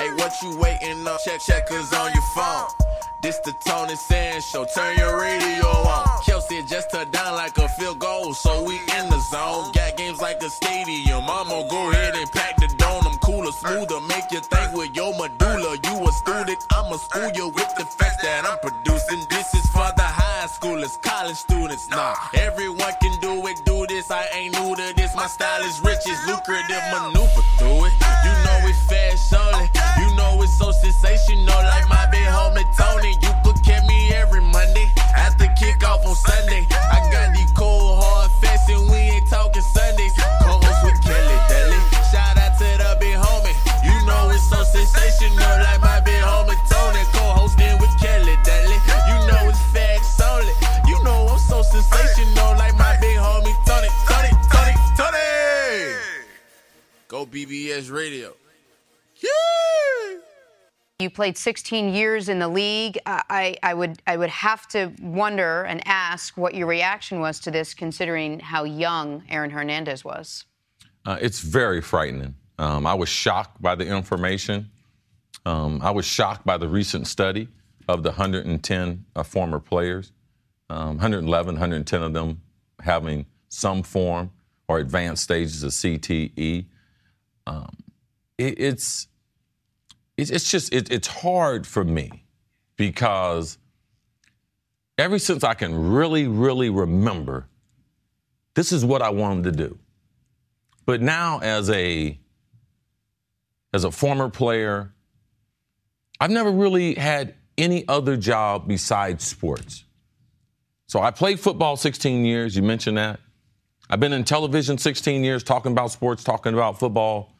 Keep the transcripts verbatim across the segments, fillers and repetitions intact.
Hey, what you waiting up? Check checkers on your phone. This the Tony Sands Show. Turn your radio on. Kelsey just touched down like a field goal, so we in the zone. Got games like a stadium. I'ma go ahead and pack the dome. I'm cooler, smoother, make you think with your medulla. You a student, I'ma school you with the facts that I'm producing. This is for the high schoolers, college students. Nah, everyone can do it, do this. I ain't new to this. My style is rich, it's lucrative, maneuver through it. You know it's fast, surely. You know it's so sensational, like my big homie Tony. You could catch me every Monday after kickoff on Sunday. I got these cold hard facts and we ain't talking Sundays. Co-host with Kelly Daly. Shout out to the big homie. You know it's so sensational, like my big homie Tony. Co-hosting with Kelly Daly. You know it's facts only. You know I'm so sensational, like my big homie Tony. Tony, Tony, Tony. Go B B S Radio. Yeah. You played sixteen years in the league. I, I would I would have to wonder and ask what your reaction was to this, considering how young Aaron Hernandez was. Uh, it's very frightening. Um, I was shocked by the information. Um, I was shocked by the recent study of the one hundred ten uh, former players, um, one hundred eleven, one hundred ten of them having some form or advanced stages of C T E. Um, it, it's It's just, it, it's hard for me because ever since I can really, really remember, this is what I wanted to do. But now as a, as a former player, I've never really had any other job besides sports. So I played football sixteen years, you mentioned that. I've been in television sixteen years talking about sports, talking about football.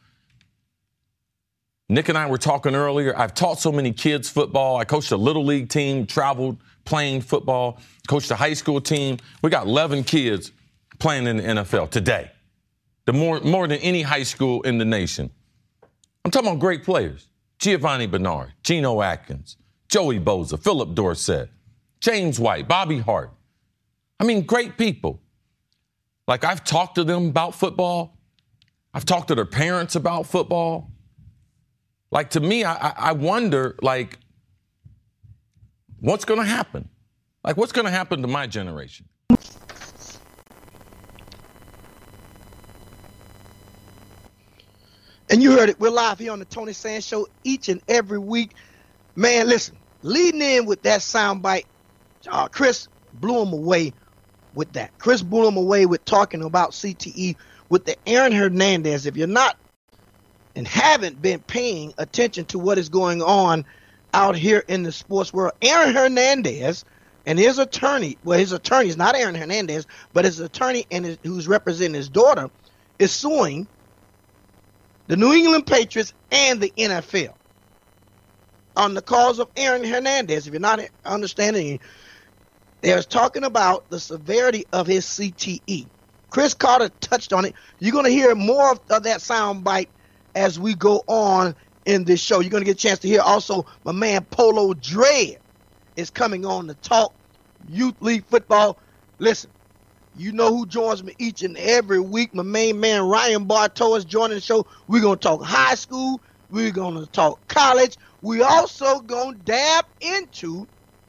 Nick and I were talking earlier. I've taught so many kids football. I coached a little league team, traveled playing football, coached a high school team. We got eleven kids playing in the N F L today, the more, more than any high school in the nation. I'm talking about great players. Giovanni Bernard, Geno Atkins, Joey Bosa, Philip Dorsett, James White, Bobby Hart. I mean, great people. Like, I've talked to them about football. I've talked to their parents about football. Like, to me, I, I wonder, like, what's going to happen? Like, what's going to happen to my generation? And you heard it. We're live here on the Tony Sands Show each and every week. Man, listen, leading in with that soundbite, uh, Chris blew him away with that. Chris blew him away with talking about C T E with the Aaron Hernandez. If you're not and haven't been paying attention to what is going on out here in the sports world, Aaron Hernandez and his attorney, well, his attorney is not Aaron Hernandez, but his attorney and his, who's representing his daughter is suing the New England Patriots and the N F L on the cause of Aaron Hernandez. If you're not understanding, they're talking about the severity of his C T E. Chris Carter touched on it. You're going to hear more of, of that sound bite as we go on in this show. You're going to get a chance to hear also my man Polo Dread is coming on to talk youth league football. Listen, you know who joins me each and every week. My main man Ryan Bartow is joining the show. We're going to talk high school. We're going to talk college. We also going to dab into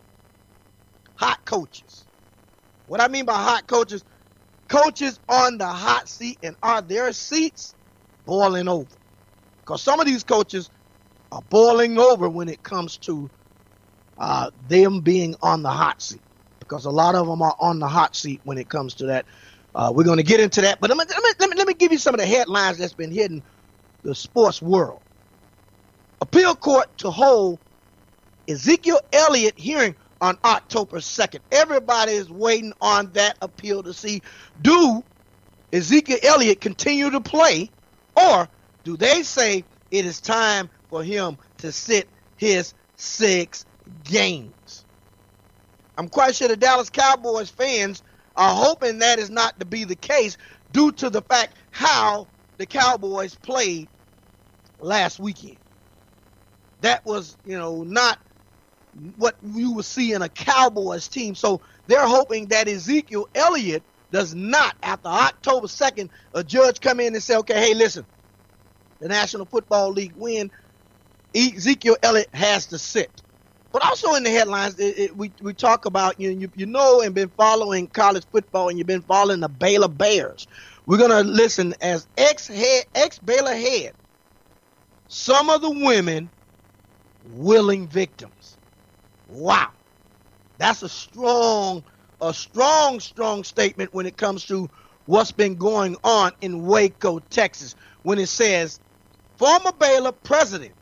hot coaches. What I mean by hot coaches, coaches on the hot seat, and are their seats boiling over? Because some of these coaches are boiling over when it comes to uh, them being on the hot seat. Because a lot of them are on the hot seat when it comes to that. Uh, we're going to get into that. But let me, let, me, let, me, let me give you some of the headlines that's been hitting the sports world. Appeal court to hold Ezekiel Elliott hearing on October second. Everybody is waiting on that appeal to see, do Ezekiel Elliott continue to play, or do they say it is time for him to sit his six games? I'm quite sure the Dallas Cowboys fans are hoping that is not to be the case due to the fact how the Cowboys played last weekend. That was, you know, not what you would see in a Cowboys team. So they're hoping that Ezekiel Elliott does not, after October second, a judge come in and say, okay, hey, listen, the National Football League win. Ezekiel Elliott has to sit. But also in the headlines, it, it, we we talk about, you know, you, you know and been following college football, and you've been following the Baylor Bears. We're going to listen as ex-head, ex-Baylor head, some of the women willing victims. Wow. That's a strong, a strong, strong statement when it comes to what's been going on in Waco, Texas, when it says former Baylor president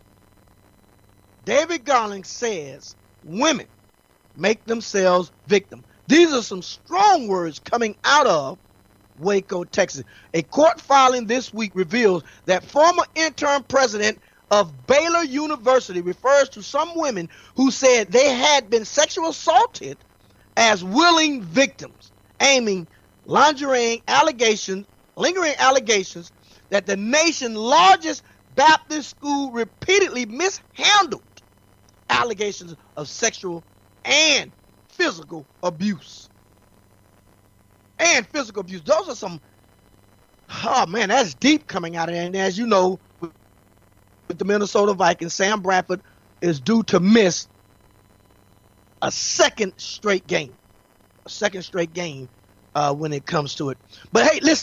David Garland says women make themselves victims. These are some strong words coming out of Waco, Texas. A court filing this week reveals that former interim president of Baylor University refers to some women who said they had been sexually assaulted as willing victims, aiming lingerie allegations, lingering allegations that the nation's largest Baptist school repeatedly mishandled allegations of sexual and physical abuse. And physical abuse. Those are some, oh man, that's deep coming out of there. And as you know, with the Minnesota Vikings, Sam Bradford is due to miss a second straight game. A second straight game uh, when it comes to it. But hey, listen,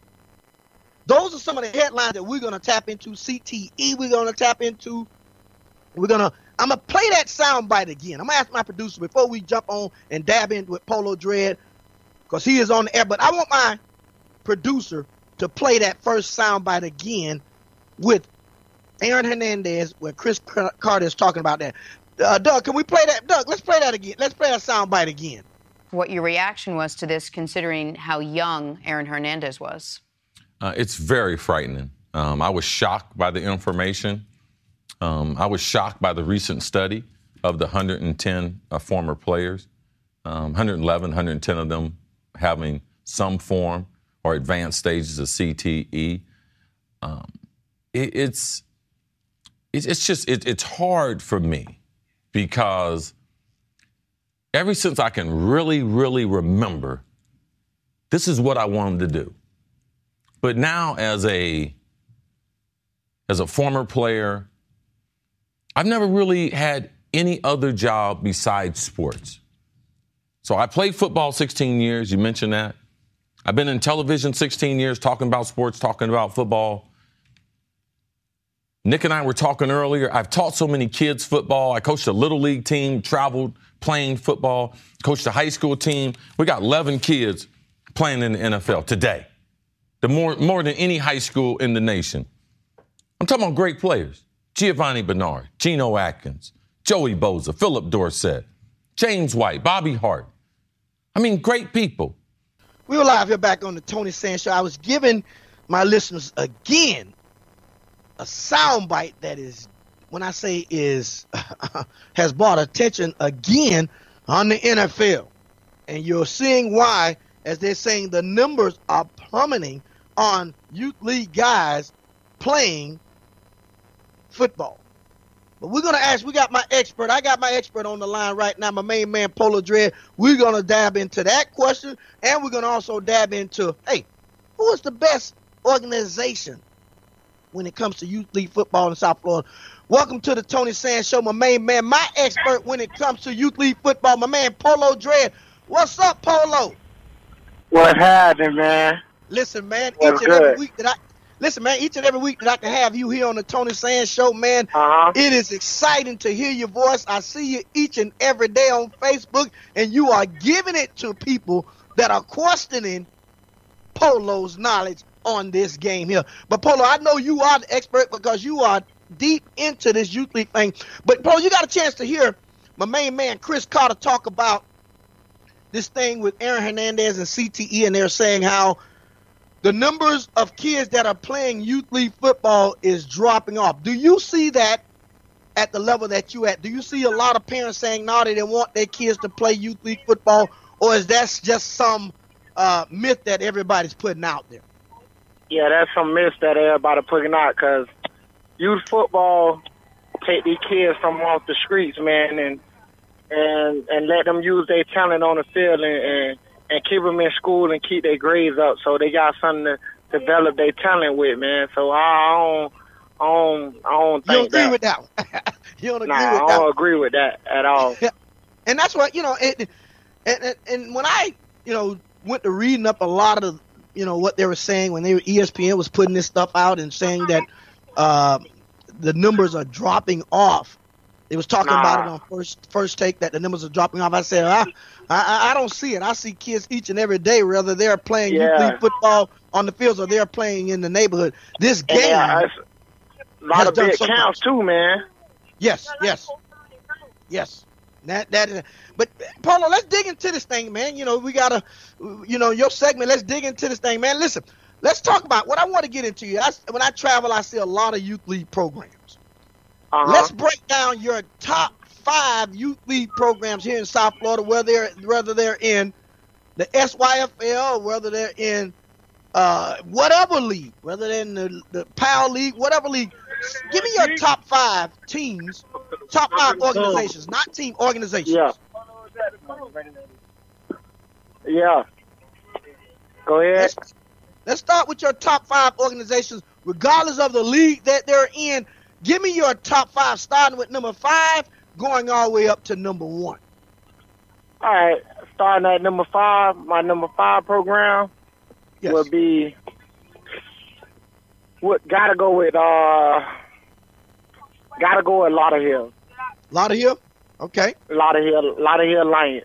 those are some of the headlines that we're going to tap into. C T E we're going to tap into. We're going to, I'm going to play that soundbite again. I'm going to ask my producer before we jump on and dab in with Polo Dread, because he is on the air. But I want my producer to play that first soundbite again with Aaron Hernandez, where Chris Carter is talking about that. Uh, Doug, can we play that? Doug, let's play that again. Let's play that soundbite again. What your reaction was to this, considering how young Aaron Hernandez was? Uh, it's very frightening. Um, I was shocked by the information. Um, I was shocked by the recent study of the one hundred ten uh, former players, um, one hundred eleven, one hundred ten of them having some form or advanced stages of C T E. Um, it, it's, it, it's just, it, it's hard for me because ever since I can really, really remember, this is what I wanted to do. But now as a, as a former player, I've never really had any other job besides sports. So I played football sixteen years. You mentioned that. I've been in television sixteen years talking about sports, talking about football. Nick and I were talking earlier. I've taught so many kids football. I coached a little league team, traveled playing football, coached a high school team. We got eleven kids playing in the N F L today. The more, more than any high school in the nation. I'm talking about great players. Giovanni Bernard, Geno Atkins, Joey Bosa, Philip Dorsett, James White, Bobby Hart. I mean, great people. We were live here back on the Tony Sands Show. I was giving my listeners again a soundbite that is, when I say is, has brought attention again on the N F L. And you're seeing why, as they're saying the numbers are plummeting on youth league guys playing football. But we're going to ask, we got my expert. I got my expert on the line right now, my main man, Polo Dread. We're going to dab into that question, and we're going to also dab into, hey, who is the best organization when it comes to youth league football in South Florida? Welcome to the Tony Sands Show, my main man, my expert when it comes to youth league football, my man, Polo Dread. What's up, Polo? What happened, man? Listen, man, What's each and good? every week that I Listen, man, each and every week that I can have you here on the Tony Sands Show, man, Uh-huh. it is exciting to hear your voice. I see you each and every day on Facebook, and you are giving it to people that are questioning Polo's knowledge on this game here. But, Polo, I know you are the expert because you are deep into this youth league thing. But, Polo, you got a chance to hear my main man, Chris Carter, talk about this thing with Aaron Hernandez and C T E, and they're saying how the numbers of kids that are playing youth league football is dropping off. Do you see that at the level that you at? Do you see a lot of parents saying, no, they didn't want their kids to play youth league football, or is that just some uh, myth that everybody's putting out there? Yeah, that's some myths that everybody putting out because youth football take these kids from off the streets, man, and and and let them use their talent on the field and, and and keep them in school and keep their grades up so they got something to develop their talent with, man. So I don't, I don't, I don't You don't think agree that. with that one. You don't agree Nah, with I that don't one. agree with that at all. And that's what, you know, it, and, and and when I, you know, went to reading up a lot of, you know, what they were saying when they were, E S P N was putting this stuff out and saying that uh, the numbers are dropping off. They was talking Nah. about it on first first take that the numbers are dropping off. I said, I, I I don't see it. I see kids each and every day, whether they're playing youth Yeah. league football on the fields or they're playing in the neighborhood. This And game, yeah, it's a lot has of done big so counts much. too, man. yes, yes, yes. That that is. But Paulo, let's dig into this thing, man. You know, we gotta, you know, your segment. Let's dig into this thing, man. Listen, let's talk about what I want to get into. You, I, when I travel, I see a lot of youth league programs. Uh-huh. Let's break down your top five youth league programs here in South Florida, whether they're whether they're in the S Y F L, whether they're in uh, whatever league, whether they're in the, the PAL league, whatever league. Give me your top five teams, top five organizations, not team organizations. Yeah. Yeah. Go ahead. Let's, let's start with your top five organizations, regardless of the league that they're in. Give me your top five, starting with number five, going all the way up to number one. All right. Starting at number five, my number five program Yes. will be. What gotta go with? Uh, gotta go with Lauderhill. Lauderhill? Okay. Lauderhill, Lauderhill Lions.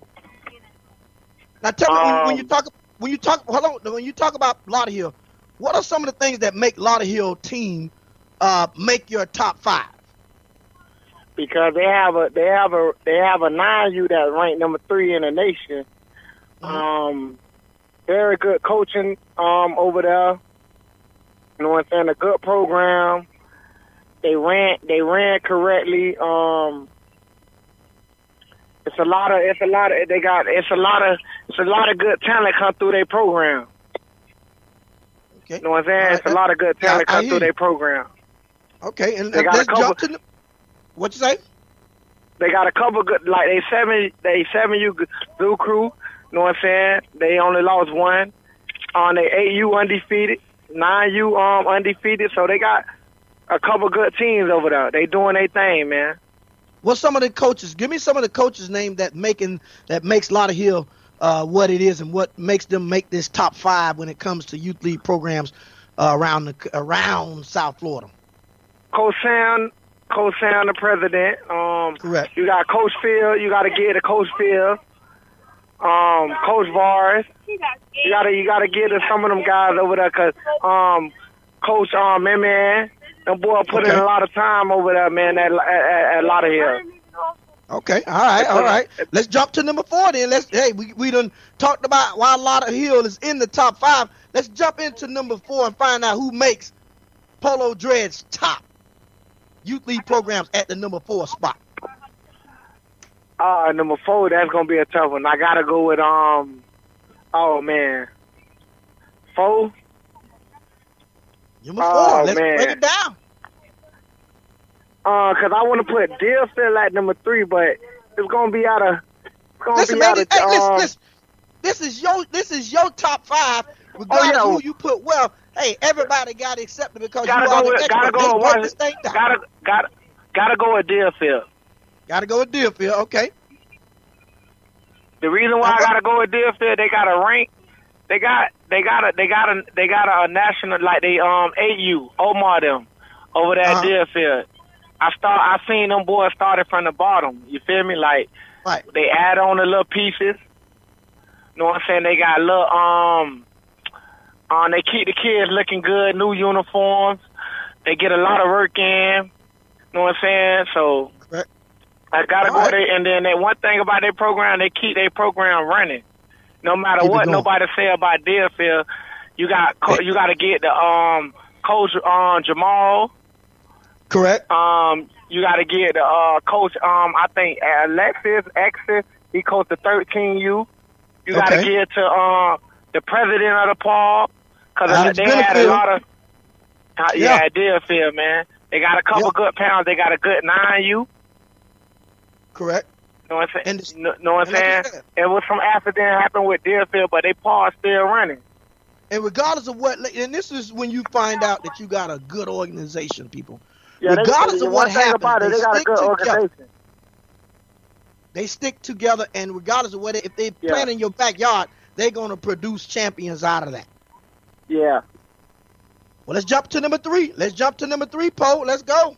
Now tell me, when, when Um, you talk, when you talk, hold on, when you talk about Lauderhill, what are some of the things that make Lauderhill team uh, make your top five? Because they have a they have a they have a nine U that's ranked number three in the nation. Mhm. Um, very good coaching um over there. You know what I'm saying? A good program. They ran they ran correctly. Um, it's a lot of it's a lot of they got it's a lot of it's a lot of good talent come through their program. Okay. You know what I'm saying? All It's right. a lot of good Yeah, talent I come hear through you. their program. Okay, and They and got a let's couple- jump to the, what you say? They got a couple good, like they seven, they seven U Zoo Crew. You know what I'm saying? They only lost one. On the eight U undefeated, nine U um undefeated. So they got a couple good teams over there. They doing their thing, man. What's some of the coaches? Give me some of the coaches' name that making that makes Lauderhill uh, what it is, and what makes them make this top five when it comes to youth league programs uh, around the around South Florida. Coach Sam, Coach Sam, the president. Um, Correct. You got Coach Phil. You got to get to Coach Phil. Um, Coach Vars. You gotta, you gotta get to some of them guys over there, cause um, Coach um, man, man, them boy put in Okay. a lot of time over there, man. At at, at Lauderhill. Okay, all right, all right. Let's jump to number four then. Let's hey, we we done talked about why Lauderhill is in the top five. Let's jump into number four and find out who makes Polo Dread's top youth league programs at the number four spot. Uh, number four, that's gonna be a tough one. I gotta go with um, oh man, four. Number four. Oh, Let's man. break it down. Uh, cause I want to put Deerfield at number three, but it's gonna be out of. It's gonna Listen, be man. out of. Hey, listen, um, listen. This is your this is your top five. Regardless yeah. of who you put, well, hey, everybody got accepted because Gotta you are go the with, expert. gotta go Let's with break one. this thing down. Gotta, gotta, gotta go with Deerfield. Gotta go with Deerfield. Okay. The reason why I Okay. gotta go with Deerfield, they got a rank. They got, they got a, they got a, they got a, national like they um A U Omar them over there Uh-huh. at Deerfield. I start, I seen them boys started from the bottom. You feel me? Like Right. they add on the little pieces. You know what I'm saying? They got little um, um, they keep the kids looking good, new uniforms. They get a lot of work in. You know what I'm saying? So. Correct. I gotta All go right. there, and then that one thing about their program, they keep their program running. No matter Keep it what going. nobody say about Deerfield, you got co- you got to get the um coach um Jamal. Correct. Um, you got to get the uh, coach. Um, I think Alexis Exis. He coached the thirteen U. You got to Okay. get to uh, the president of the park because Alex they had a Benefield. lot of. Uh, Yeah. yeah, Deerfield, man. They got a couple Yeah. good pounds. They got a good nine U. Correct. Know what I'm saying? And this- know, know what I'm and like you saying? said- It was some accident happened with Deerfield, but they paused still running. And regardless of what, and this is when you find out that you got a good organization, people. Yeah, regardless they, of what one thing happens, about it, they they got a stick good together. organization. They stick together, and regardless of what, if they Yeah. playing in your backyard, they're going to produce champions out of that. Yeah. Well, let's jump to number three. Let's jump to number three, Poe. Let's go.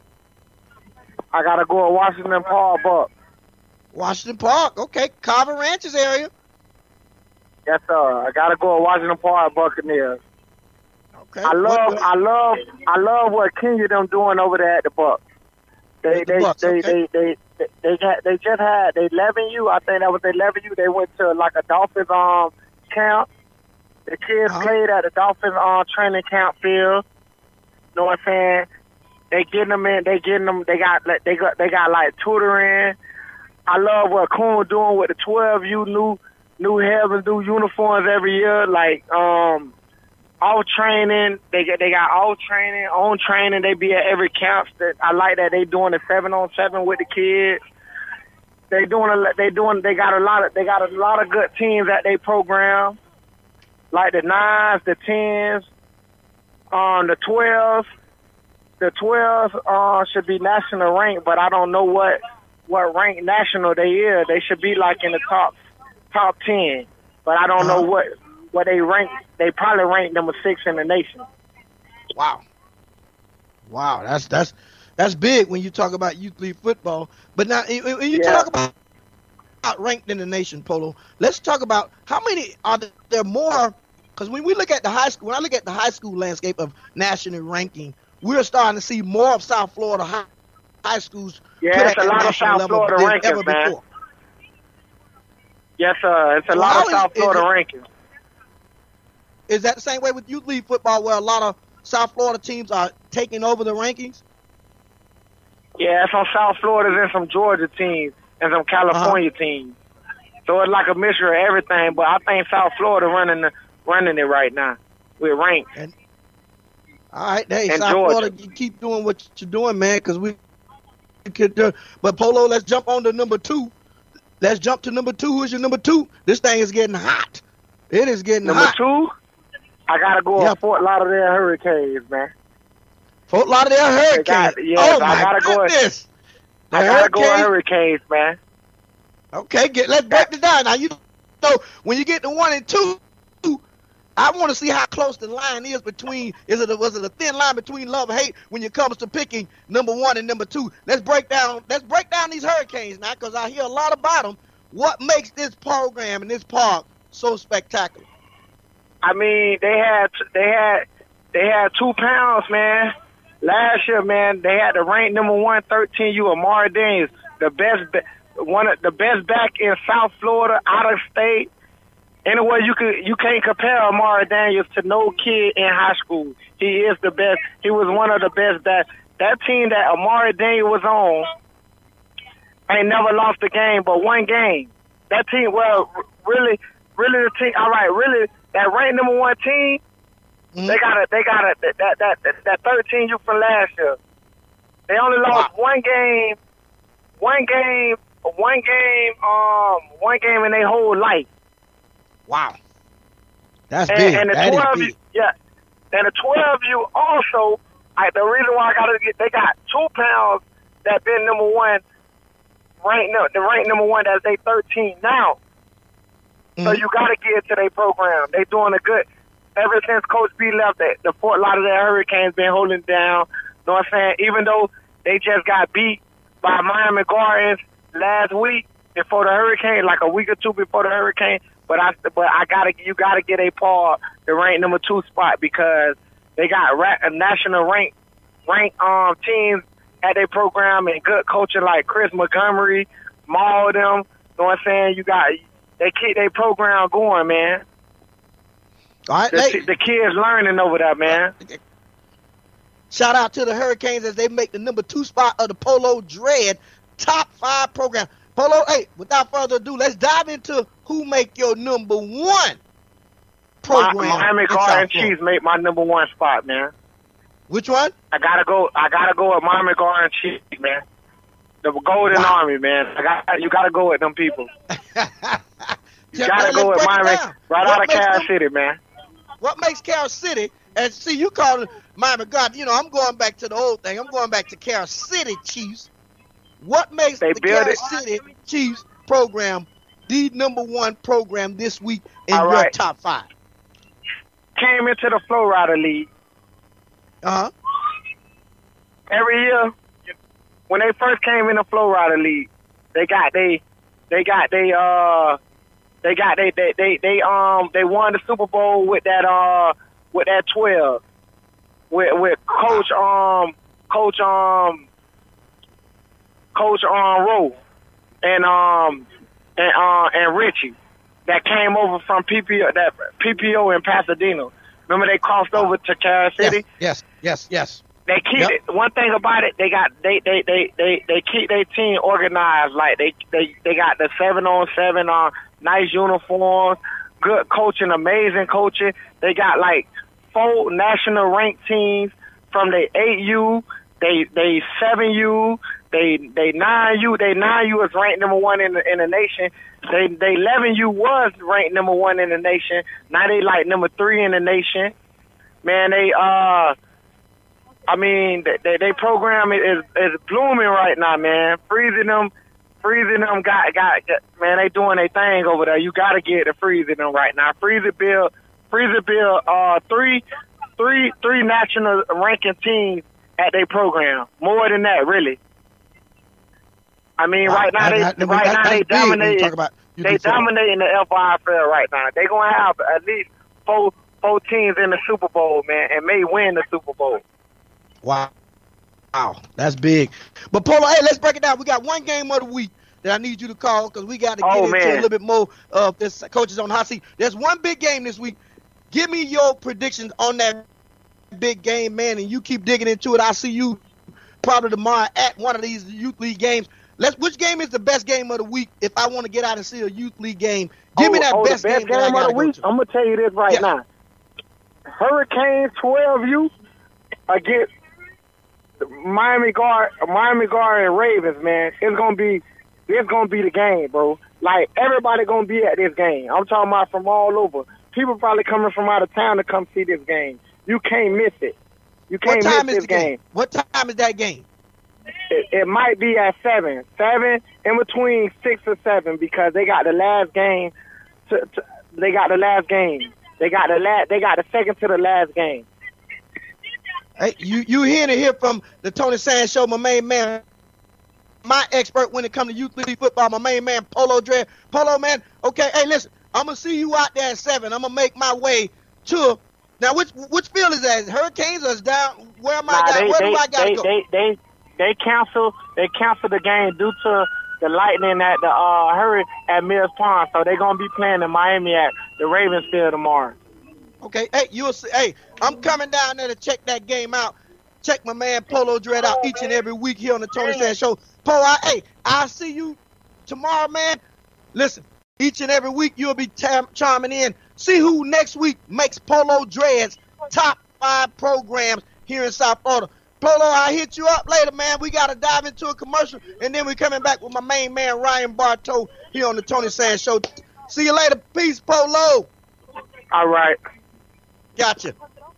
I got to go with Washington Paul Buck. Washington Park. Okay, Carver Ranches area. Yes, sir. I got to go with Washington Park Buccaneers. Okay. I love, What- I love, I love what Kenya them doing over there at the Bucks. They, At the they, Bucks, they, okay. they, they, they, they, got, they just had they eleven U. I think that was eleven U. They went to like a Dolphins um camp. The kids Uh-huh. played at the Dolphins um training camp field. Know what I'm saying? They getting them in. They getting them. They got like, they got they got like tutoring. I love what Coon doing with the twelve U new new heavens, new uniforms every year. Like um. All training, they get they got all training, on training. They be at every camp. That I like that they doing a seven on seven with the kids. They doing a they doing they got a lot of they got a lot of good teams at their program, like the nines, the tens, um, the twelves. The twelves uh, should be national ranked, but I don't know what what rank national they is. They should be like in the top top ten, but I don't know Uh-huh. what. Where they rank, they probably rank number six in the nation. Wow. Wow, that's that's that's big when you talk about youth league football. But now, when you Yeah. talk about ranked in the nation, Polo, let's talk about how many are there more? Because when we look at the high school, when I look at the high school landscape of national ranking, we're starting to see more of South Florida high, high schools. Yeah, put it's at a the lot of national South level Florida than rankings, ever man. before. Yes, sir. It's a So lot how of is- South is Florida it- rankings. Is that the same way with youth league football, where a lot of South Florida teams are taking over the rankings? Yeah, some South Florida and some Georgia teams and some California Uh-huh. teams. So it's like a mixture of everything. But I think South Florida running the, running it right now with rank. All right, hey, And South Georgia. Florida, you keep doing what you're doing, man, because we could do. But Polo, let's jump on to number two. Let's jump to number two. Who's your number two? This thing is getting hot. It is getting Number hot. two, I gotta go Yep. with Fort Lauderdale Hurricanes, man. Fort Lauderdale Hurricanes. got- yes, oh I my gotta go with- goodness. The I gotta go with Hurricanes. Hurricanes, man. Okay, get let's break it down. Now you know when you get to one and two, I want to see how close the line is between. Is it a, was it a thin line between love and hate when it comes to picking number one and number two? Let's break down. Let's break down these Hurricanes now, because I hear a lot about them. What makes this program and this park so spectacular? I mean, they had they had they had two pounds, man. Last year, man, they had the ranked number one thirteen U Amari Daniels, the best ba- one of the best back in South Florida, out of state. Anyway, you could you can't compare Amari Daniels to no kid in high school. He is the best. He was one of the best back. That team that Amari Daniels was on ain't never lost a game but one game. That team, well, r- really, really the team. All right, really that ranked number one team. Mhm. They got a, they got a, that, that, that, that thirteen U from last year. They only lost Wow. one game, one game, one game, um, one game in their whole life. Wow, that's And, big. and the That is twelve, big. yeah, and the twelve U also. I, the reason why I got to get, they got two pounds that been number one, ranked no, the ranked number one that's they thirteen now. So Mhm. you got to get to their program. They doing a good. Ever since Coach B left, the, the Fort Lauderdale Hurricanes been holding down. Know what I'm saying? Even though they just got beat by Miami Gardens last week before the Hurricane, like a week or two before the Hurricane. But I, but I gotta, you gotta get a paw the ranked number two spot because they got ra- a national rank, rank um teams at their program and good coaching like Chris Montgomery, Maul them. Know what I'm saying? You got they keep their program going, man. All right, The, hey, the kids learning over there, man. shout out to the Hurricanes as they make the number two spot of the Polo Dread top five program. Polo, hey, without further ado, let's dive into who make your number one program. Mi- Miami in Garden South Florida. Chiefs make my number one spot, man. Which one? I gotta go. I gotta go with Miami Garden Chiefs, man. The Golden Wow. Army, man. I got you. Gotta go with them people. You Yeah, gotta let's go with break it Miami, down. right What out of makes Carol them- City, man. What makes Carol City And see, you call it Miami God. You know, I'm going back to the old thing. I'm going back to Kansas City Chiefs. What makes They the built Kansas it. City Chiefs program the number one program this week in All your right. top five? Came into the Flow Rider League. Uh-huh. Every year, when they first came in the Flow Rider League, they got they, they got they uh, they got they they they, they um they won the Super Bowl with that uh with that twelve, with with Coach um Coach um Coach um Rowe and um and uh and Richie that came over from P P O that P P O in Pasadena. Remember they crossed over to Kansas City. Yes, yes, yes, yes. They keep Yep. it. One thing about it, they got they they they they, they keep their team organized. Like they they they got the seven on seven on nice uniforms, good coaching, amazing coaching. They got like four national ranked teams from the eight U, they they seven U, they they nine U. They nine U is ranked number one in the in the nation. They they eleven U was ranked number one in the nation. Now they like number three in the nation. Man, they uh. I mean, they they program is is blooming right now, man. Freezing them, freezing them. Got got man, they doing their thing over there. You got to get the freezing them right now. Freezer Bill, Freezer Bill, uh, three, three, three national ranking teams at their program. More than that, really. I mean, Wow, right now that- they that- right that- now that's they big when you dominate. talk about U T They football. dominating the F I F L right now. They gonna have at least four four teams in the Super Bowl, man, and may win the Super Bowl. Wow. Wow, that's big. But, Polo, hey, let's break it down. We got one game of the week that I need you to call because we got to get Oh, into man. a little bit more of this coaches on the hot seat. There's one big game this week. Give me your predictions on that big game, man, and you keep digging into it. I'll see you probably tomorrow at one of these youth league games. Let's. Which game is the best game of the week if I want to get out and see a youth league game? Give me Oh, that oh, best, the best game, that I game gotta of the go week. to. I'm gonna tell you this right Yeah. now. Hurricane twelve U against the Miami Guard, Miami Guard and Ravens. Man, it's gonna be, it's gonna be the game, bro. Like everybody gonna be at this game. I'm talking about from all over. People probably coming from out of town to come see this game. You can't miss it. You What can't time miss is this the game? game. What time is that game? It, it might be at seven, seven in between six or seven because they got the last game. To, to, they got the last game. They got the last. They got the second to the last game. Hey, you you hearing it here from the Tony Sands Show, my main man, my expert when it comes to youth league football, my main man, Polo Dre. Polo, man, okay, hey, listen, I'm going to see you out there at seven. I'm going to make my way to, now, which which field is that? Hurricanes or is down, where am I, Nah, got, they, where they, do I got to they, go? they, they, they cancel. They cancel the game due to the lightning at the uh, hurry at Mills Pond. So they're gonna be playing in Miami at the Ravens Field tomorrow. Okay, hey, you'll see, hey, I'm coming down there to check that game out. Check my man Polo Dread out each and every week here on the Tony Sands Show. Polo, I, hey, I'll see you tomorrow, man. Listen, each and every week you'll be tam- chiming in. See who next week makes Polo Dread's top five programs here in South Florida. Polo, I'll hit you up later, man. We got to dive into a commercial, and then we're coming back with my main man, Ryan Bartow, here on the Tony Sands Show. See you later. Peace, Polo. All right. Gotcha.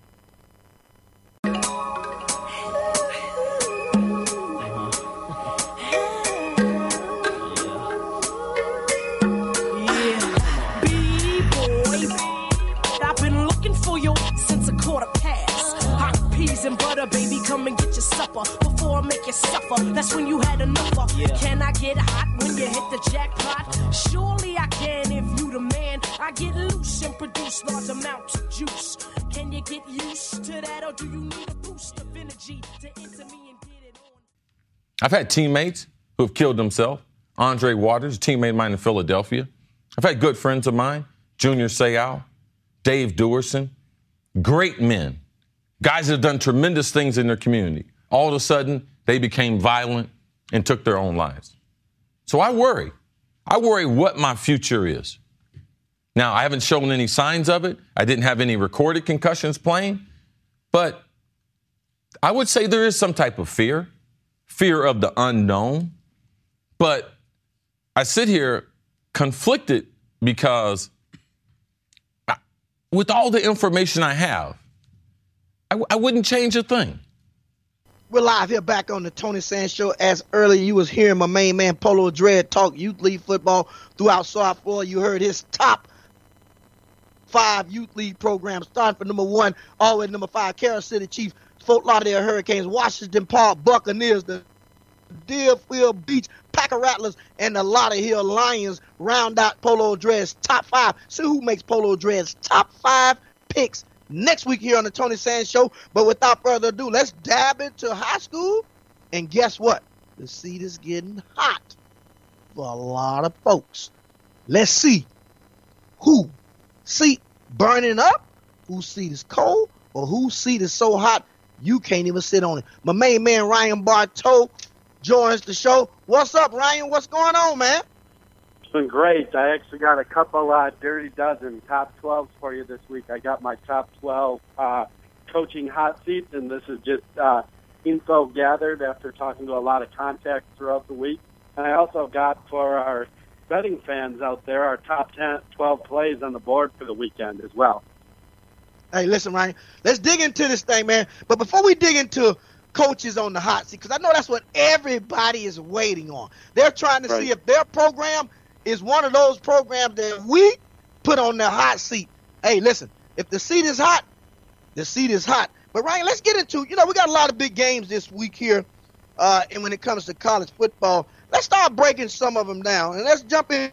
I've been looking for you since a quarter past. Hot peas and butter, baby, come and get your supper before I make you suffer. That's when you had enough of. Yeah. Can I get hot when you hit the jackpot? Surely I can if you the man. I get loose and produce large amounts of juice. Can you get used to that, or do you need a boost of energy to enter me and get it on? I've had teammates who have killed themselves. Andre Waters, a teammate of mine in Philadelphia. I've had good friends of mine, Junior Seau, Dave Duerson, great men, guys that have done tremendous things in their community. All of a sudden, they became violent and took their own lives. So I worry. I worry what my future is. Now, I haven't shown any signs of it. I didn't have any recorded concussions playing, but I would say there is some type of fear, fear of the unknown. But I sit here conflicted because with all the information I have, I, I wouldn't change a thing. We're live here back on the Tony Sands Show. As earlier you was hearing my main man Polo Dread talk youth league football throughout South Florida. You heard his top five youth league programs, starting from number one all the way to number five, Carroll City Chiefs, Fort Lauderdale Hurricanes, Washington Park Buccaneers, the Deerfield Beach Packer Rattlers, and the Lauderhill Lions round out Polo Dread's top five. See who makes Polo Dread's top five picks next week here on the Tony Sands Show. But without further ado, let's dab into high school. And guess what? The seat is getting hot for a lot of folks. Let's see who seat burning up, whose seat is cold, or whose seat is so hot you can't even sit on it. My main man Ryan Bartow joins the show. What's up, Ryan? What's going on, man? It's been great. I actually got a couple uh, dirty dozen top twelves for you this week. I got my top twelve uh, coaching hot seats, and this is just uh, info gathered after talking to a lot of contacts throughout the week. And I also got for our betting fans out there our top ten, twelve plays on the board for the weekend as well. Hey, listen, Ryan, let's dig into this thing, man. But before we dig into coaches on the hot seat, because I know that's what everybody is waiting on. They're trying to right. see if their program is one of those programs that we put on the hot seat. Hey, listen, if the seat is hot, the seat is hot. But, Ryan, let's get into, you know, we got a lot of big games this week here, uh, and when it comes to college football, let's start breaking some of them down. And let's jump in,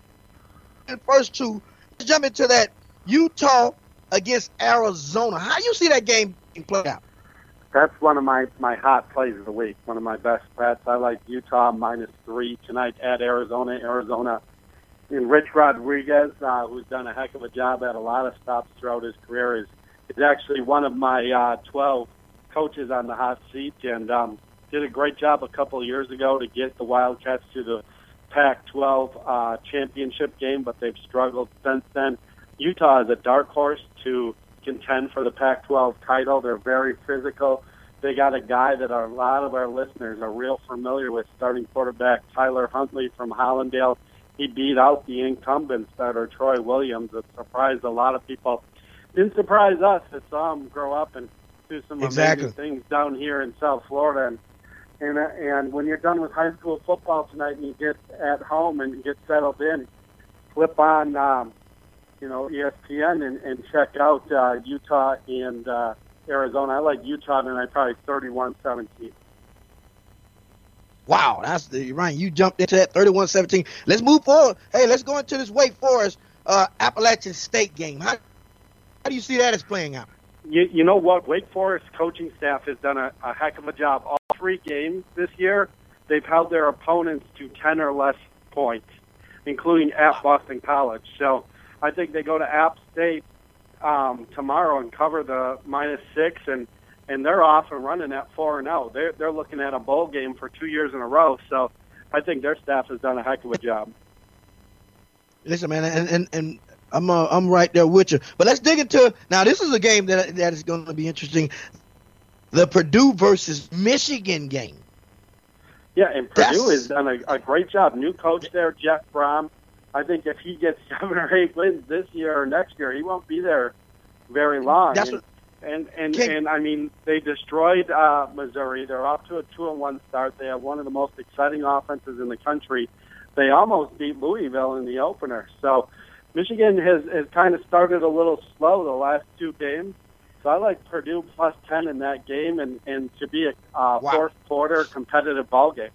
in first two. Let's jump into that Utah against Arizona. How do you see that game play out? That's one of my, my hot plays of the week, one of my best bets. I like Utah minus three tonight at Arizona. Arizona and Rich Rodriguez, uh, who's done a heck of a job at a lot of stops throughout his career, is, is actually one of my uh, twelve coaches on the hot seat, and um, did a great job a couple of years ago to get the Wildcats to the Pac twelve uh, championship game, but they've struggled since then. Utah is a dark horse to contend for the Pac twelve title. They're very physical. They got a guy that our, a lot of our listeners are real familiar with, starting quarterback Tyler Huntley from Hollandale. He beat out the incumbent starter Troy Williams. It surprised a lot of people. Didn't surprise us. It saw him grow up and do some exactly. amazing things down here in South Florida. And and, uh, and when you're done with high school football tonight and you get at home and you get settled in, flip on um, you know, E S P N and, and check out uh, Utah and uh, Arizona. I like Utah tonight, probably thirty-one seventeen. Wow, that's the Ryan. You jumped into that thirty-one seventeen. Let's move forward. Hey, let's go into this Wake Forest uh, Appalachian State game. How, how do you see that as playing out? You, you know what? Wake Forest coaching staff has done a, a heck of a job. All three games this year, they've held their opponents to ten or less points, including at Boston College. So I think they go to App State um, tomorrow and cover the minus six, and, and they're off and running at four and zero. They're they're looking at a bowl game for two years in a row. So I think their staff has done a heck of a job. Listen, man, and and, and I'm uh, I'm right there with you. But let's dig into now. This is a game that that is going to be interesting. The Purdue versus Michigan game. Yeah, and Purdue That's, has done a, a great job. New coach there, Jeff Brom. I think if he gets seven or eight wins this year or next year, he won't be there very long. That's and, what, and and, King, and I mean, they destroyed uh, Missouri. They're off to a two and one start. They have one of the most exciting offenses in the country. They almost beat Louisville in the opener. So Michigan has, has kind of started a little slow the last two games. So I like Purdue plus ten in that game, and, and to be a uh, wow. fourth quarter competitive ball game.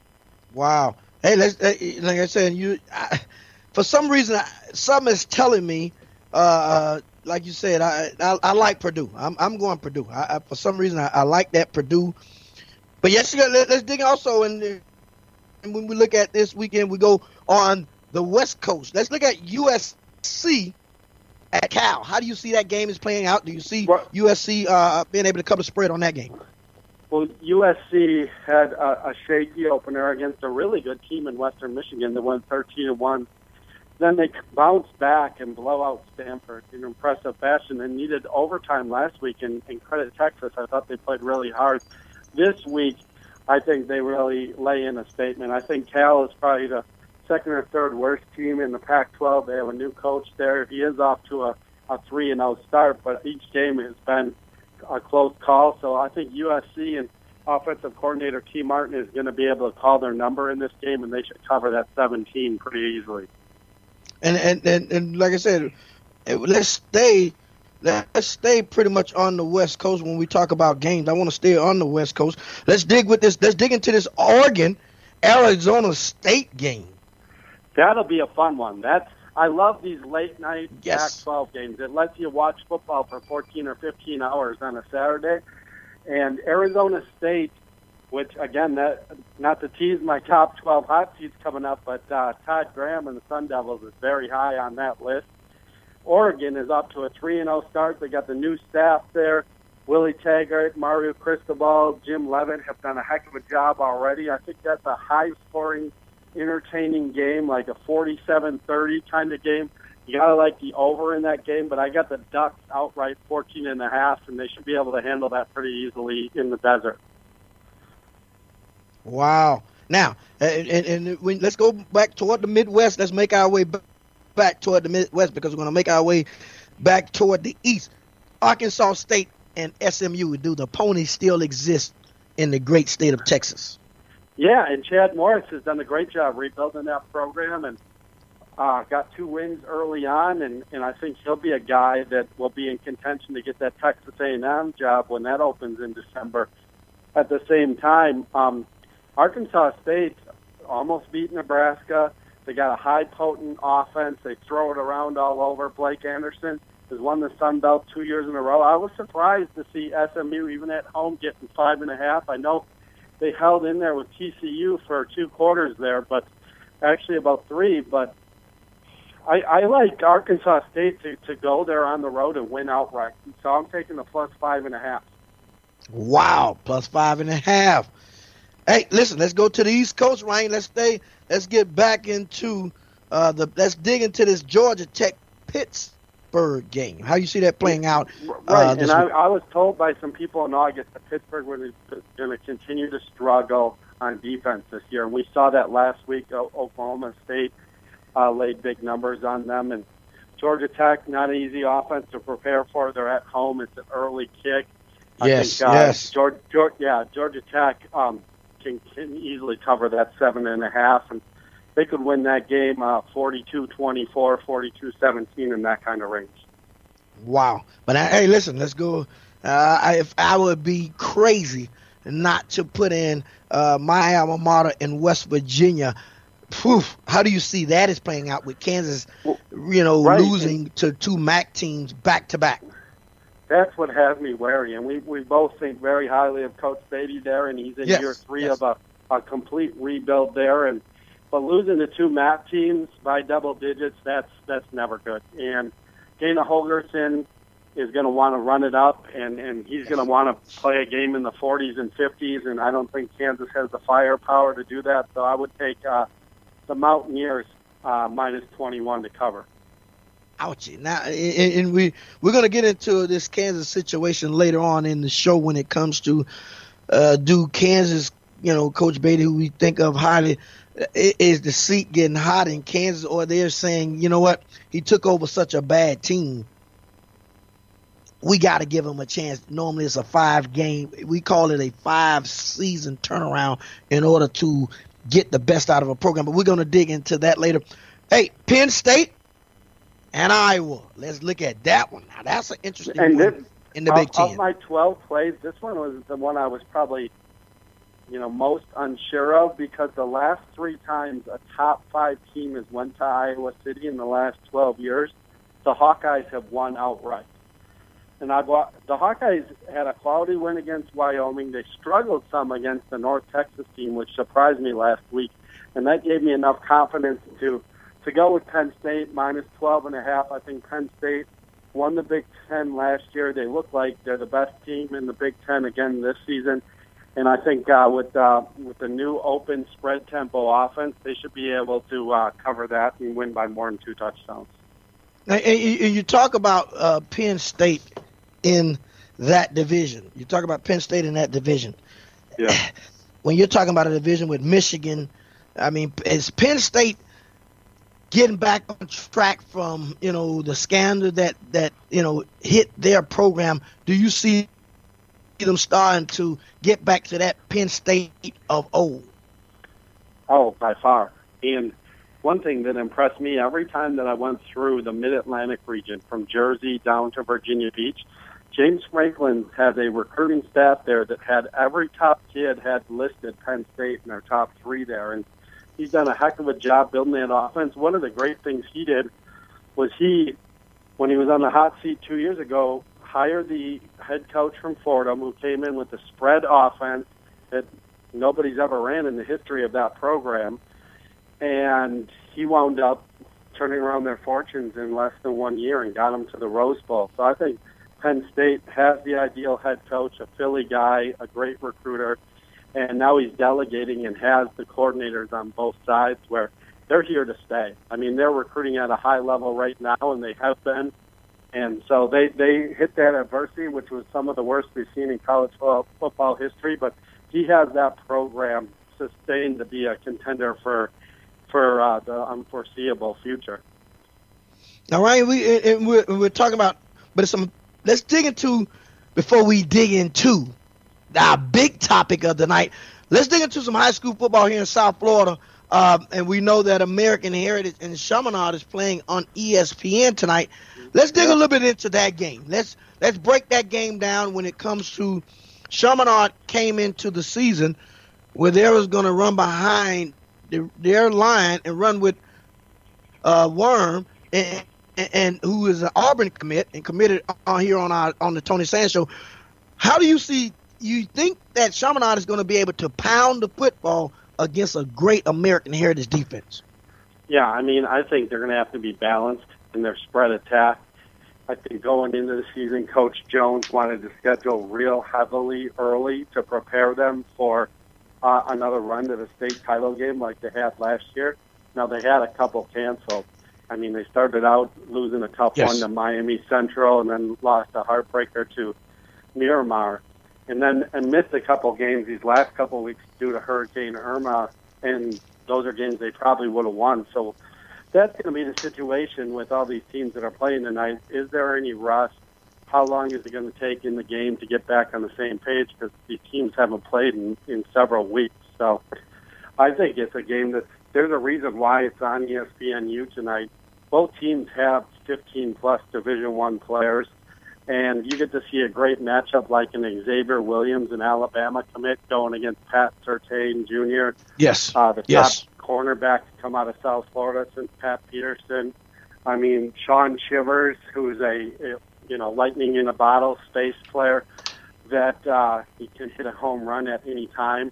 Wow. Hey, let's, like I said, you. I, for some reason, something is telling me, uh, like you said, I, I I like Purdue. I'm I'm going Purdue. I, I, for some reason, I, I like that Purdue. But yes, let, let's dig also in. And when we look at this weekend, we go on the West Coast. Let's look at U S C at Cal. How do you see that game is playing out? Do you see well, U S C uh, being able to cover the spread on that game? Well, U S C had a, a shaky opener against a really good team in Western Michigan that went thirteen and one. Then they bounced back and blow out Stanford in impressive fashion and needed overtime last week. And, and credit Texas, I thought they played really hard. This week, I think they really lay in a statement. I think Cal is probably the second or third worst team in the Pac twelve. They have a new coach there. He is off to a, a three and oh start, but each game has been a close call. So I think U S C and offensive coordinator T. Martin is going to be able to call their number in this game, and they should cover that seventeen pretty easily. And and, and, and like I said, let's stay let's stay pretty much on the West Coast when we talk about games. I want to stay on the West Coast. Let's dig with this. Let's dig into this Oregon Arizona State game. That'll be a fun one. That's I love these late night Yes. Pac twelve games. It lets you watch football for fourteen or fifteen hours on a Saturday. And Arizona State, which again, that not to tease my top twelve hot seats coming up, but uh, Todd Graham and the Sun Devils is very high on that list. Oregon is up to a three and oh start. They got the new staff there. Willie Taggart, Mario Cristobal, Jim Levitt have done a heck of a job already. I think that's a high-scoring, entertaining game, like a forty-seven thirty kind of game. You got to like the over in that game, but I got the Ducks outright fourteen and a half, and they should be able to handle that pretty easily in the desert. Wow. Now, and, and, and we, let's go back toward the Midwest. Let's make our way back. back toward the Midwest because we're going to make our way back toward the East. Arkansas State and S M U. Do the ponies still exist in the great state of Texas? Yeah, and Chad Morris has done a great job rebuilding that program and uh, got two wins early on, and, and I think he'll be a guy that will be in contention to get that Texas A and M job when that opens in December. At the same time, um, Arkansas State almost beat Nebraska. They got a high, potent offense. They throw it around all over. Blake Anderson has won the Sun Belt two years in a row. I was surprised to see S M U, even at home, getting five and a half. I know they held in there with T C U for two quarters there, but actually about three. But I, I like Arkansas State to, to go there on the road and win outright. So I'm taking the plus five and a half. Wow, plus five and a half. Hey, listen, let's go to the East Coast, Ryan. Let's stay. Let's get back into uh, the. Let's dig into this Georgia Tech Pittsburgh game. How you see that playing out? Right, Uh, and I, I was told by some people in August that Pittsburgh was going to continue to struggle on defense this year, and we saw that last week. O- Oklahoma State uh, laid big numbers on them, and Georgia Tech, not an easy offense to prepare for. They're at home. It's an early kick. I Yes, think, uh, yes. Georgia, Georgia, yeah, Georgia Tech um, can, can easily cover that seven and a half, and they could win that game uh, forty-two twenty-four, forty-two seventeen in that kind of range. Wow. But uh, hey, listen, let's go. Uh, I, if I would be crazy not to put in uh, my alma mater in West Virginia. Phew, how do you see that is playing out with Kansas, you know, Right. losing to two M A C teams back to back? That's what has me wary, and we, we both think very highly of Coach Beatty there, and he's in Yes, year three yes. of a, a complete rebuild there. And but losing to two M A C teams by double digits, that's that's never good. And Dana Holgerson is going to want to run it up, and, and he's going to want to play a game in the forties and fifties, and I don't think Kansas has the firepower to do that. So I would take uh, the Mountaineers uh, minus twenty-one to cover. Ouchie. Now, and, and we we're gonna get into this Kansas situation later on in the show when it comes to uh, do Kansas, you know, Coach Beatty, who we think of highly, is the seat getting hot in Kansas, or they're saying, you know what, he took over such a bad team, we got to give him a chance. Normally, it's a five game. We call it a five season turnaround in order to get the best out of a program. But we're gonna dig into that later. Hey, Penn State and Iowa. Let's look at that one. Now, that's an interesting And one this, in the of, Big Ten. Of my twelve plays, this one was the one I was probably, you know, most unsure of, because the last three times a top five team has went to Iowa City in the last twelve years, the Hawkeyes have won outright. And I've wa- the Hawkeyes had a quality win against Wyoming. They struggled some against the North Texas team, which surprised me last week, and that gave me enough confidence to. To go with Penn State, minus twelve and a half. I think Penn State won the Big Ten last year. They look like they're the best team in the Big Ten again this season. And I think uh, with uh, with the new open spread tempo offense, they should be able to uh, cover that and win by more than two touchdowns. Now, and you you talk about uh, Penn State in that division. You talk about Penn State in that division. Yeah. When you're talking about a division with Michigan, I mean, is Penn State getting back on track from, you know, the scandal that, that, you know, hit their program? Do you see them starting to get back to that Penn State of old? Oh, by far. And one thing that impressed me, every time that I went through the Mid-Atlantic region, from Jersey down to Virginia Beach, James Franklin has a recruiting staff there that had every top kid had listed Penn State in their top three there. And he's done a heck of a job building that offense. One of the great things he did was he, when he was on the hot seat two years ago, hired the head coach from Fordham who came in with the spread offense that nobody's ever ran in the history of that program. And he wound up turning around their fortunes in less than one year and got them to the Rose Bowl. So I think Penn State has the ideal head coach, a Philly guy, a great recruiter, and now he's delegating and has the coordinators on both sides where they're here to stay. I mean, they're recruiting at a high level right now, and they have been. And so they, they hit that adversity, which was some of the worst we've seen in college football history, but he has that program sustained to be a contender for for uh, the unforeseeable future. All right, we and we're, we're talking about, but it's some. Let's dig into before we dig into our big topic of the night. Let's dig into some high school football here in South Florida, uh, and we know that American Heritage and Chaminade is playing on E S P N tonight. Let's dig a little bit into that game. Let's let's break that game down when it comes to Chaminade came into the season where they was going to run behind the, their line and run with uh, Worm and, and, and who is an Auburn commit and committed on here on our on the Tony Sands Show. How do you see? You think that Chaminade is going to be able to pound the football against a great American Heritage defense? Yeah, I mean, I think they're going to have to be balanced in their spread attack. I think going into the season, Coach Jones wanted to schedule real heavily early to prepare them for uh, another run to the state title game like they had last year. Now, they had a couple canceled. I mean, they started out losing a tough yes. one to Miami Central and then lost a heartbreaker to Miramar. And then and missed a couple games these last couple of weeks due to Hurricane Irma, and those are games they probably would have won. So that's going to be the situation with all these teams that are playing tonight. Is there any rust? How long is it going to take in the game to get back on the same page? Because these teams haven't played in, in several weeks. So I think it's a game that there's a reason why it's on E S P N U tonight. Both teams have fifteen-plus Division One players, and you get to see a great matchup like an Xavier Williams, an Alabama commit, going against Pat Surtain Junior Yes. Uh, the top yes. cornerback to come out of South Florida since Pat Peterson. I mean, Sean Shivers, who's a, a you know lightning in a bottle space player that uh, he can hit a home run at any time.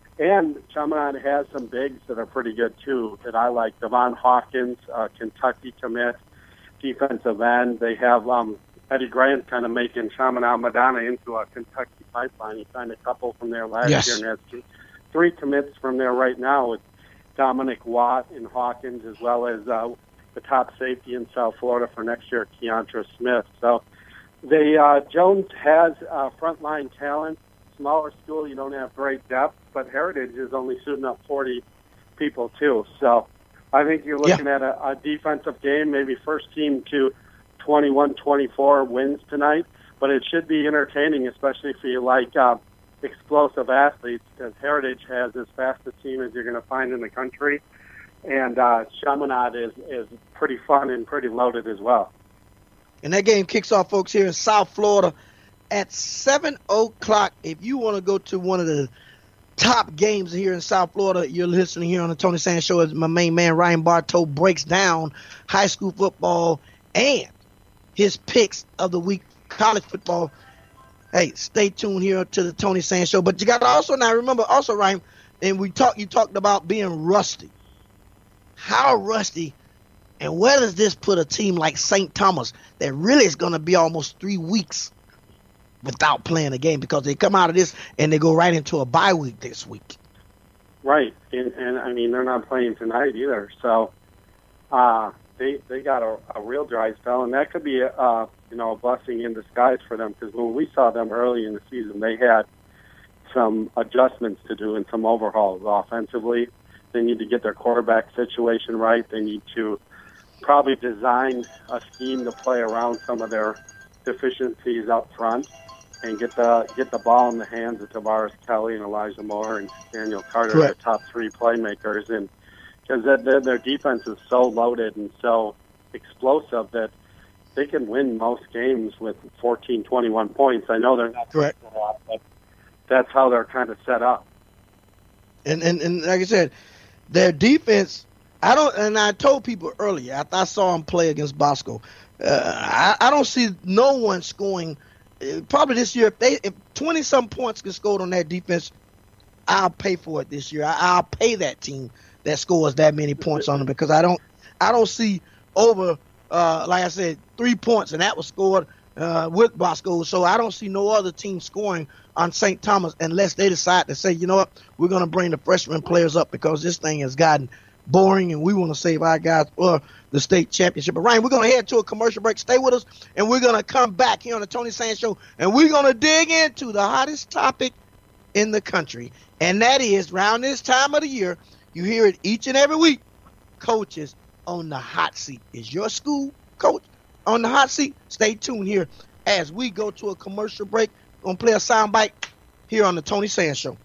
And Chaminade has some bigs that are pretty good too that I like. Devon Hawkins, uh, Kentucky commit, defensive end. They have um, Eddie Grant kind of making Chaminade Madonna into a Kentucky pipeline. He signed a couple from there last yes. year and has two, three commits from there right now with Dominic Watt and Hawkins, as well as uh, the top safety in South Florida for next year, Keontra Smith. So they uh, Jones has uh, frontline talent. Smaller school, you don't have great depth, but Heritage is only suiting up forty people too. So I think you're looking yeah. at a, a defensive game, maybe first team to twenty-one twenty-four wins tonight, but it should be entertaining, especially if you like uh, explosive athletes, because Heritage has as fast a team as you're going to find in the country, and uh, Chaminade is, is pretty fun and pretty loaded as well. And that game kicks off, folks, here in South Florida at seven o'clock. If you want to go to one of the top games here in South Florida, you're listening here on the Tony Sands Show as my main man, Ryan Bartow, breaks down high school football and his picks of the week, college football. Hey, stay tuned here to the Tony Sands Show. But you got to also now remember, also, Ryan, and we talked, you talked about being rusty. How rusty, and where does this put a team like Saint Thomas that really is going to be almost three weeks without playing a game, because they come out of this and they go right into a bye week this week? Right, and, and I mean, they're not playing tonight either, so uh, they they got a, a real dry spell, and that could be a, uh, you know, a blessing in disguise for them, because when we saw them early in the season, they had some adjustments to do and some overhauls offensively. They need to get their quarterback situation right. They need to probably design a scheme to play around some of their deficiencies up front. and get the get the ball in the hands of Tavares Kelly and Elijah Moore and Daniel Carter, Correct. their top three playmakers, and because their, their defense is so loaded and so explosive that they can win most games with fourteen, twenty-one points. I know they're not Correct. a lot, but that's how they're kind of set up. And, and and like I said, their defense, I don't, and I told people earlier after I saw them play against Bosco, uh, I, I don't see no one scoring. Uh, probably this year, if they if twenty some points get scored on that defense, I'll pay for it this year. I, I'll pay that team that scores that many points on them because I don't I don't see over uh, like I said three points and that was scored uh, with Bosco. So I don't see no other team scoring on Saint Thomas unless they decide to say, you know what, we're going to bring the freshman players up because this thing has gotten boring and we want to save our guys for the state championship. But Ryan, we're going to head to a commercial break. Stay with us, and we're going to come back here on the Tony Sands Show, and we're going to dig into the hottest topic in the country, and that is around this time of the year, you hear it each and every week, coaches on the hot seat. Is your school coach on the hot seat? Stay tuned here as we go to a commercial break. We're going to play a soundbite here on the Tony Sands Show.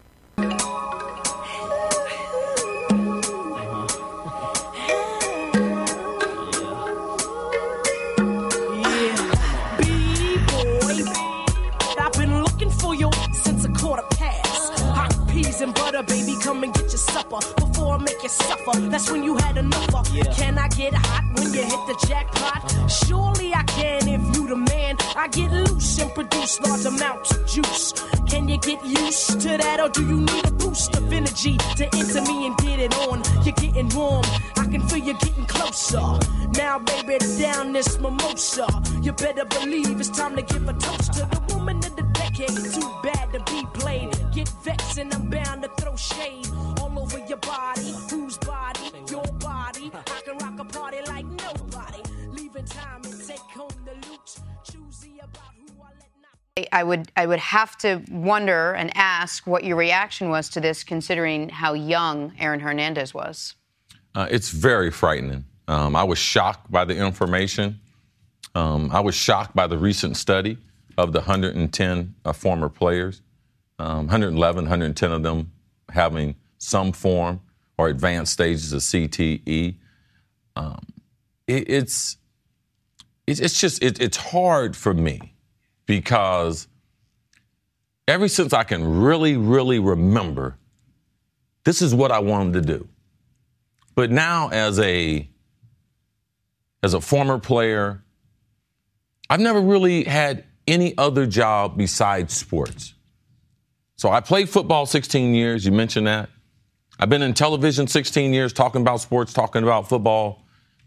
And butter, baby, come and get your supper before I make you suffer. That's when you had enough of. Yeah. Can I get hot when you hit the jackpot? Surely I can if you the man. I get loose and produce large amounts of juice. Can you get used to that, or do you need a boost of energy to enter me and get it on? You're getting warm, I can feel you getting closer. Now, baby, down this mimosa. You better believe it's time to give a toast to the woman of the decade. Too bad to be played. Get vexed and I'm bound to throw shade all over your body. Whose body? Your body. I can rock a party like nobody. Leaving time and take home the loot. Choosy about who I let not. I would I would have to wonder and ask what your reaction was to this, considering how young Aaron Hernandez was. Uh, it's very frightening. Um, I was shocked by the information. Um, I was shocked by the recent study of the one hundred ten uh, former players. Um, one hundred eleven, one hundred ten of them having some form or advanced stages of C T E. Um, it, it's, it, it's just, it, it's hard for me because ever since I can really, really remember, this is what I wanted to do. But now as a, as a former player, I've never really had any other job besides sports. So I played football sixteen years. You mentioned that. I've been in television sixteen years talking about sports, talking about football.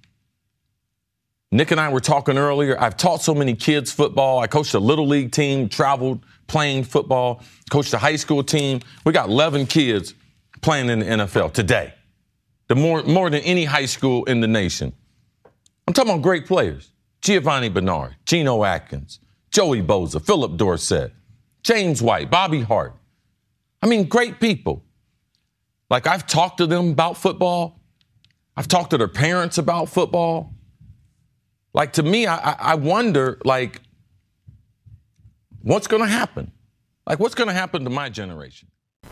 Nick and I were talking earlier. I've taught so many kids football. I coached a little league team, traveled playing football, coached a high school team. We got eleven kids playing in the N F L today. The more, more than any high school in the nation. I'm talking about great players. Giovanni Bernard, Geno Atkins, Joey Bosa, Philip Dorsett, James White, Bobby Hart. I mean, great people. Like, I've talked to them about football. I've talked to their parents about football. Like, to me, I, I wonder, like, what's going to happen? Like, what's going to happen to my generation?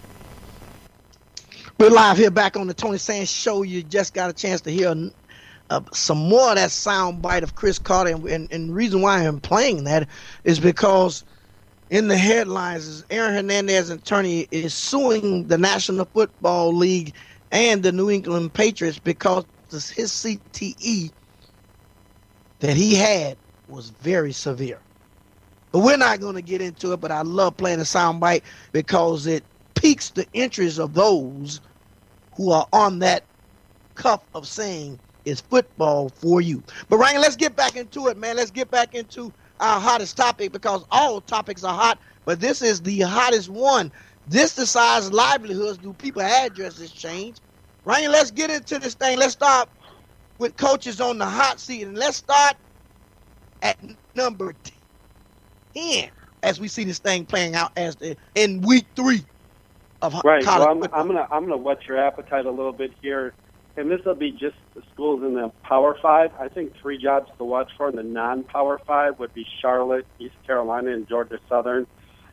We're live here back on the Tony Sands Show. You just got a chance to hear uh, some more of that sound bite of Cris Carter. And, and, and the reason why I'm playing that is because in the headlines is Aaron Hernandez, an attorney, is suing the National Football League and the New England Patriots because his C T E that he had was very severe. But we're not going to get into it, but I love playing the soundbite because it piques the interest of those who are on that cuff of saying it's football for you. But Ryan, let's get back into it, man. Let's get back into our hottest topic because all topics are hot, but this is the hottest one. This decides livelihoods. Do people's addresses change? Ryan, let's get into this thing. Let's start with coaches on the hot seat, and let's start at number ten as we see this thing playing out as the in week three of right. college Well, I'm, football. I'm gonna I'm gonna whet your appetite a little bit here, and this will be just the schools in the Power Five. I think three jobs to watch for in the non-Power Five would be Charlotte, East Carolina, and Georgia Southern.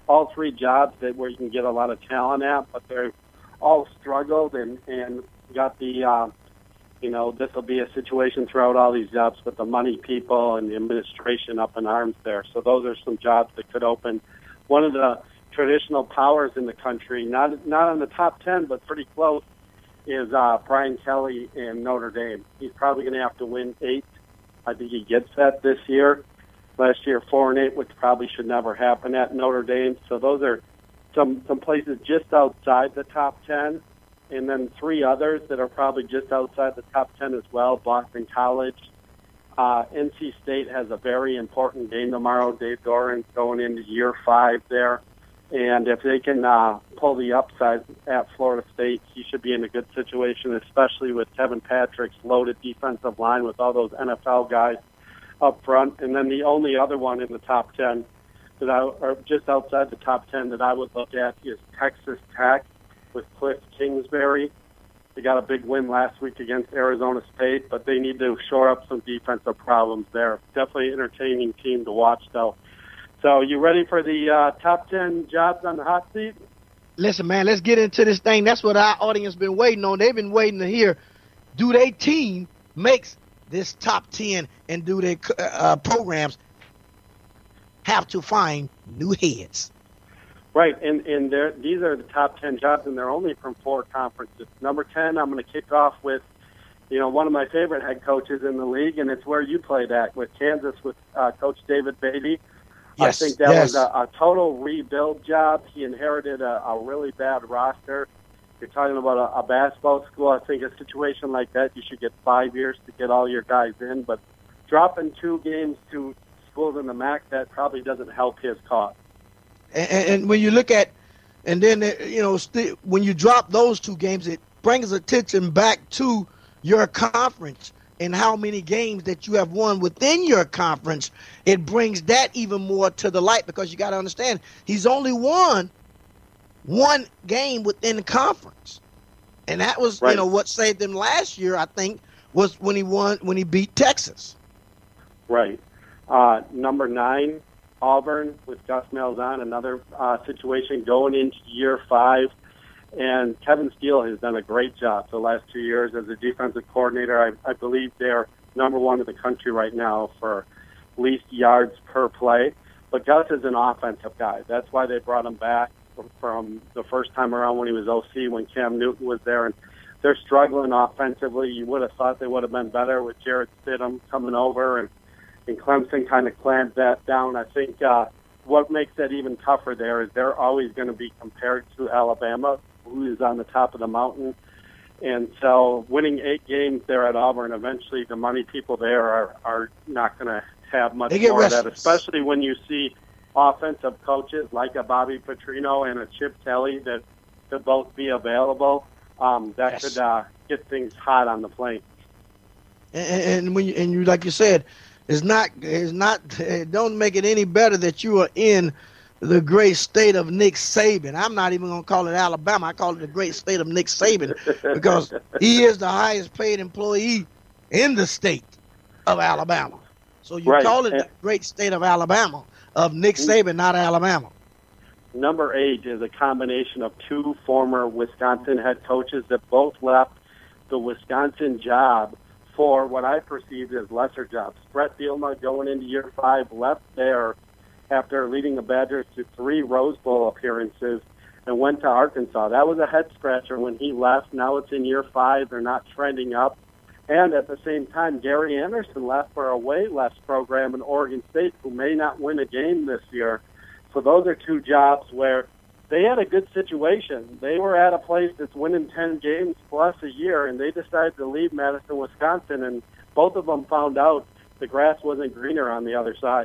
all three jobs that where you can get a lot of talent at, but they're all struggled and, and got the, uh, you know, this will be a situation throughout all these jobs, but the money people and the administration up in arms there. So those are some jobs that could open. One of the traditional powers in the country, not not on the top ten, but pretty close, is uh, Brian Kelly in Notre Dame. He's probably going to have to win eight. I think he gets that this year. Last year, four and eight, which probably should never happen at Notre Dame. So those are some some places just outside the top ten, and then three others that are probably just outside the top ten as well. Boston College, uh, N C State has a very important game tomorrow. Dave Doran going into year five there, and if they can uh, pull the upside at Florida State, he should be in a good situation, especially with Kevin Patrick's loaded defensive line with all those N F L guys up front. And then the only other one in the top ten that I, or just outside the top ten that I would look at is Texas Tech with Cliff Kingsbury. They got a big win last week against Arizona State, but they need to shore up some defensive problems there. Definitely an entertaining team to watch, though. So you ready for the uh, top ten jobs on the hot seat? Listen, man, let's get into this thing. That's what our audience been waiting on. They've been waiting to hear, do they team makes this top ten and do their uh, programs have to find new heads? Right, and, and these are the top ten jobs, and they're only from four conferences. Number ten, I'm going to kick off with, you know, one of my favorite head coaches in the league, and it's where you played at with Kansas with uh, Coach David Beatty. Yes, I think that yes. was a, a total rebuild job. He inherited a, a really bad roster. You're talking about a, a basketball school. I think a situation like that, you should get five years to get all your guys in. But dropping two games to schools in the M A C, that probably doesn't help his cause. And, and when you look at, and then, you know, st- when you drop those two games, it brings attention back to your conference and how many games that you have won within your conference. It brings that even more to the light, because you got to understand, he's only won one game within the conference. And that was, right. you know, what saved them last year, I think, was when he won, when he beat Texas. Right. Uh, number nine, Auburn with Gus Malzahn, another uh, situation going into year five. And Kevin Steele has done a great job the last two years as a defensive coordinator. I, I believe they're number one in the country right now for least yards per play. But Gus is an offensive guy. That's why they brought him back from, from the first time around when he was O C, when Cam Newton was there. And they're struggling offensively. You would have thought they would have been better with Jarrett Stidham coming over, and, and Clemson kind of clamped that down. I think uh, what makes that even tougher there is they're always going to be compared to Alabama, who is on the top of the mountain. And so winning eight games there at Auburn, eventually the money people there are, are not going to have much more of that, especially when you see offensive coaches like a Bobby Petrino and a Chip Kelly that could both be available. Um, that yes. could uh, get things hot on the plane. And, and when you, and you, like you said, it's not, it's not, it don't make it any better that you are in the great state of Nick Saban. I'm not even going to call it Alabama. I call it the great state of Nick Saban, because he is the highest paid employee in the state of Alabama. So you right. call it and the great state of Alabama, of Nick Saban, not Alabama. Number eight is a combination of two former Wisconsin head coaches that both left the Wisconsin job for what I perceived as lesser jobs. Brett Bielema, going into year five, left there after leading the Badgers to three Rose Bowl appearances and went to Arkansas. That was a head-scratcher when he left. Now it's in year five. They're not trending up. And at the same time, Gary Anderson left for a way less program in Oregon State, who may not win a game this year. So those are two jobs where they had a good situation. They were at a place that's winning ten games plus a year, and they decided to leave Madison, Wisconsin, and both of them found out the grass wasn't greener on the other side.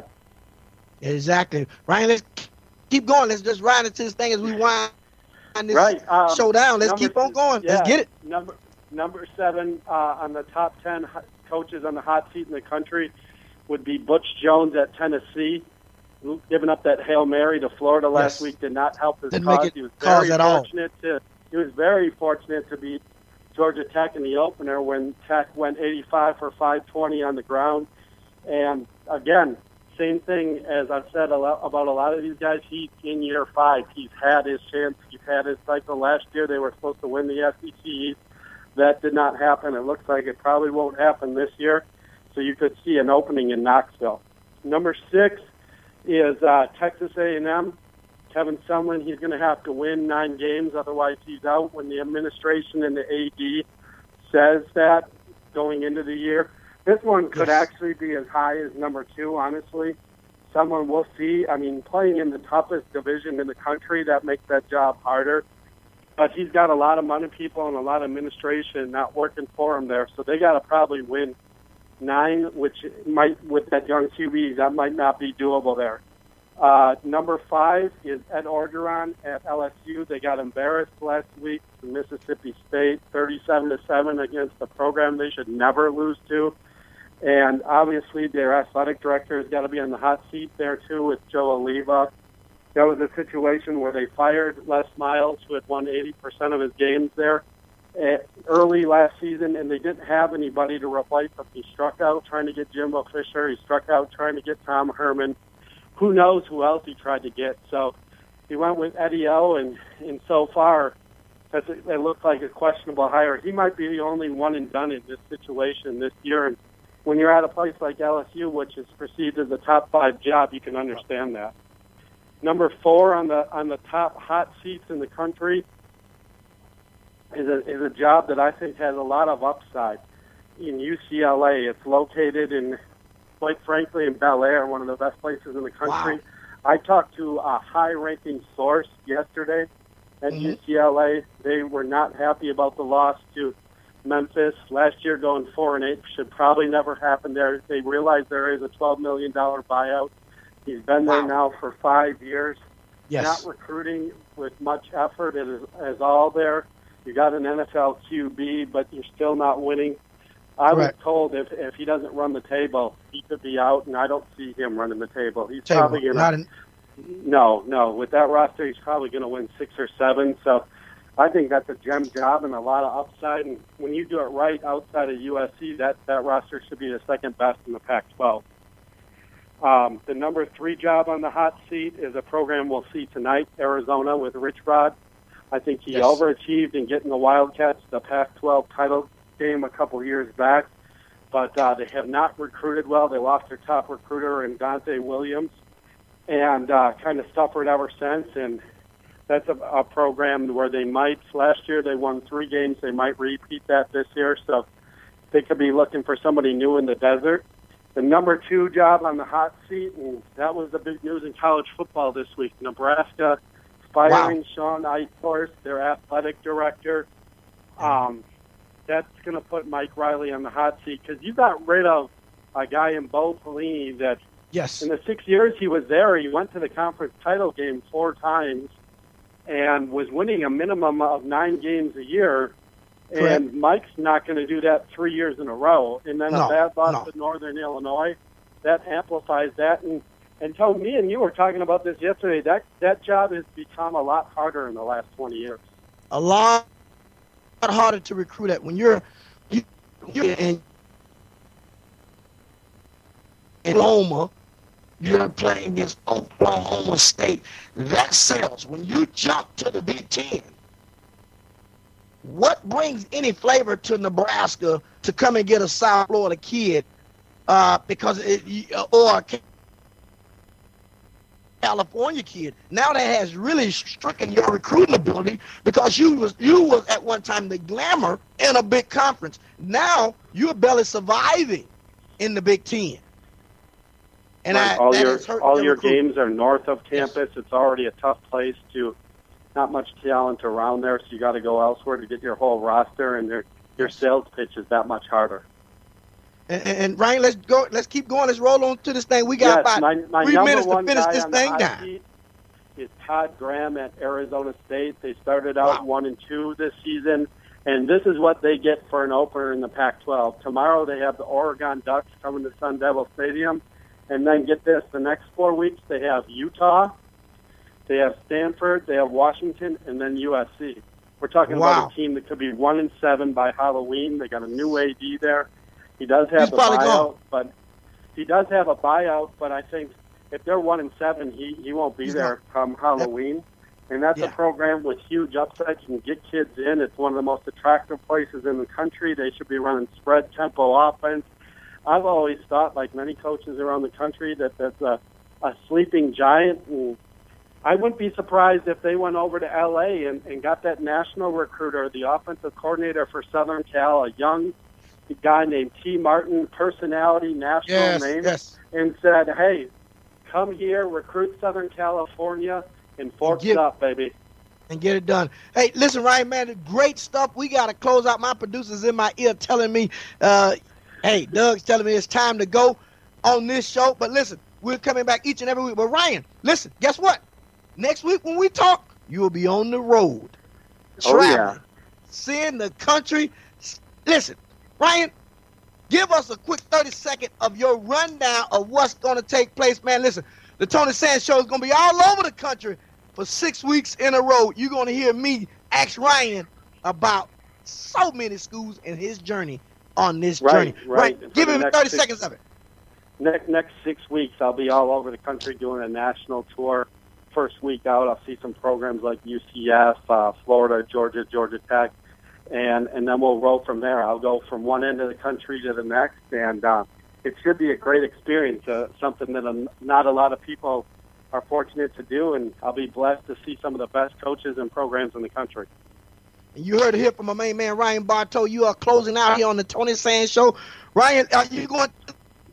Exactly. Ryan, let's keep going. Let's just ride into this thing as we wind this right. um, showdown. Let's keep on going. Yeah, Let's get it. Number number seven uh, on the top ten coaches on the hot seat in the country would be Butch Jones at Tennessee. Giving up that Hail Mary to Florida last yes. week did not help his Didn't cause. Make it he was cause very at all. fortunate to he was very fortunate to beat Georgia Tech in the opener when Tech went eighty-five for five twenty on the ground. And again, same thing as I've said a lot, about a lot of these guys. He's in year five. He's had his chance. He's had his cycle. Last year they were supposed to win the S E C East. That did not happen. It looks like it probably won't happen this year. So you could see an opening in Knoxville. Number six is uh, Texas A and M. Kevin Sumlin, he's going to have to win nine games, otherwise he's out. When the administration and the A D says that going into the year, this one could yes. actually be as high as number two, honestly. Someone we'll see. I mean, playing in the toughest division in the country, that makes that job harder. But he's got a lot of money people and a lot of administration not working for him there, so they got to probably win nine, which might, with that young Q B, that might not be doable there. Uh, number five is Ed Orgeron at L S U. They got embarrassed last week to Mississippi State, thirty-seven to seven against a program they should never lose to. And obviously their athletic director has got to be on the hot seat there too with Joe Oliva. That was a situation where they fired Les Miles, who had won eighty percent of his games there uh, early last season, and they didn't have anybody to replace him. He struck out trying to get Jimbo Fisher. He struck out trying to get Tom Herman. Who knows who else he tried to get? So he went with Eddie O, and, and so far that's a, it looks like a questionable hire. He might be the only one and done in this situation this year. And when you're at a place like L S U, which is perceived as a top five job, you can understand that. Number four on the on the top hot seats in the country is a is a job that I think has a lot of upside in U C L A. It's located in, quite frankly, in Bel Air, one of the best places in the country. Wow. I talked to a high-ranking source yesterday at mm-hmm. U C L A. They were not happy about the loss to Memphis. Last year, going four and eight should probably never happen there. They realize there is a twelve million dollars buyout. He's been wow. there now for five years. Yes. Not recruiting with much effort. It is, is all there. You got an N F L Q B, but you're still not winning. I Correct. was told if if he doesn't run the table, he could be out, and I don't see him running the table. He's table, probably going to. No, no. With that roster, he's probably going to win six or seven. So I think that's a gem job and a lot of upside. And when you do it right outside of U S C, that, that roster should be the second best in the Pac twelve. Um, the number three job on the hot seat is a program we'll see tonight, Arizona with Rich Rod. I think he yes. overachieved in getting the Wildcats the Pac twelve title game a couple years back, but uh, they have not recruited well. They lost their top recruiter in Dante Williams and uh, kind of suffered ever since, and that's a, a program where they might, last year they won three games, they might repeat that this year, so they could be looking for somebody new in the desert. The number two job on the hot seat, and that was the big news in college football this week, Nebraska firing wow. Sean Eichhorst, their athletic director. Um, that's going to put Mike Riley on the hot seat because you got rid of a guy in Bo Pelini that yes. in the six years he was there, he went to the conference title game four times and was winning a minimum of nine games a year. Correct. And Mike's not going to do that three years in a row. And then no, a bad loss no. to Northern Illinois, that amplifies that. And, and Tony, me and you were talking about this yesterday. That that job has become a lot harder in the last twenty years. A lot harder to recruit at. When you're, you, you're in Oklahoma, you're playing against Oklahoma State. That sells. When you jump to the Big Ten, what brings any flavor to Nebraska to come and get a South Florida kid uh, because it, or a California kid? Now that has really stricken your recruiting ability because you was you was at one time the glamour in a big conference. Now you're barely surviving in the Big Ten. And right. I, all your all your recruiting. games are north of campus. Yes. It's already a tough place to. Not much talent around there, so you got to go elsewhere to get your whole roster, and your your sales pitch is that much harder. And, and Ryan, let's go. Let's keep going. Let's roll on to this thing. We got yes, about my, my three minutes to one finish guy this on thing the down. Seat is Todd Graham at Arizona State. They started out wow. one and two this season, and this is what they get for an opener in the Pac twelve. Tomorrow they have the Oregon Ducks coming to Sun Devil Stadium, and then get this: the next four weeks they have Utah. They have Stanford, they have Washington, and then U S C. We're talking wow. about a team that could be one and seven by Halloween. They got a new A D there. He does have He's the probably buyout, gone. but he does have a buyout, but I think if they're one and seven, he, he won't be He's there not. come Halloween. And that's Yeah. a program with huge upside. You can get kids in. It's one of the most attractive places in the country. They should be running spread tempo offense. I've always thought, like many coaches around the country, that that's a, a sleeping giant. And I wouldn't be surprised if they went over to L A and, and got that national recruiter, the offensive coordinator for Southern Cal, a young guy named T. Martin, personality, national Yes, name, yes. and said, hey, come here, recruit Southern California, and force Give- it up, baby. And get it done. Hey, listen, Ryan, man, great stuff. We got to close out. My producer's in my ear telling me, uh, hey, Doug's telling me it's time to go on this show. But listen, we're coming back each and every week. But Ryan, listen, guess what? Next week when we talk, you will be on the road. Oh, Traveling, yeah. seeing the country. Listen, Ryan, give us a quick thirty second of your rundown of what's going to take place. Man, listen, the Tony Sands Show is going to be all over the country for six weeks in a row. You're going to hear me ask Ryan about so many schools and his journey on this Right, journey. right. Right. For Give the him next thirty six- seconds of it. Next, next six weeks, I'll be all over the country doing a national tour. First week out, I'll see some programs like U C F, uh, Florida, Georgia, Georgia Tech, and, and then we'll roll from there. I'll go from one end of the country to the next, and uh, it should be a great experience, uh, something that um, not a lot of people are fortunate to do, and I'll be blessed to see some of the best coaches and programs in the country. And you heard it here from my main man, Ryan Bartow. You are closing out here on the Tony Sands Show. Ryan, are you going to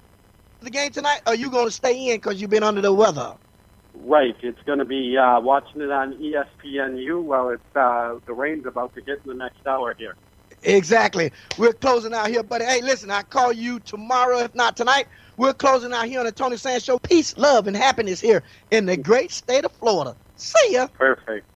the game tonight, or are you going to stay in because you've been under the weather? Right. It's going to be uh, watching it on E S P N U while it's, uh, the rain's about to hit in the next hour here. Exactly. We're closing out here, buddy. Hey, listen, I'll call you tomorrow, if not tonight. We're closing out here on the Tony Sands Show. Peace, love, and happiness here in the great state of Florida. See ya. Perfect.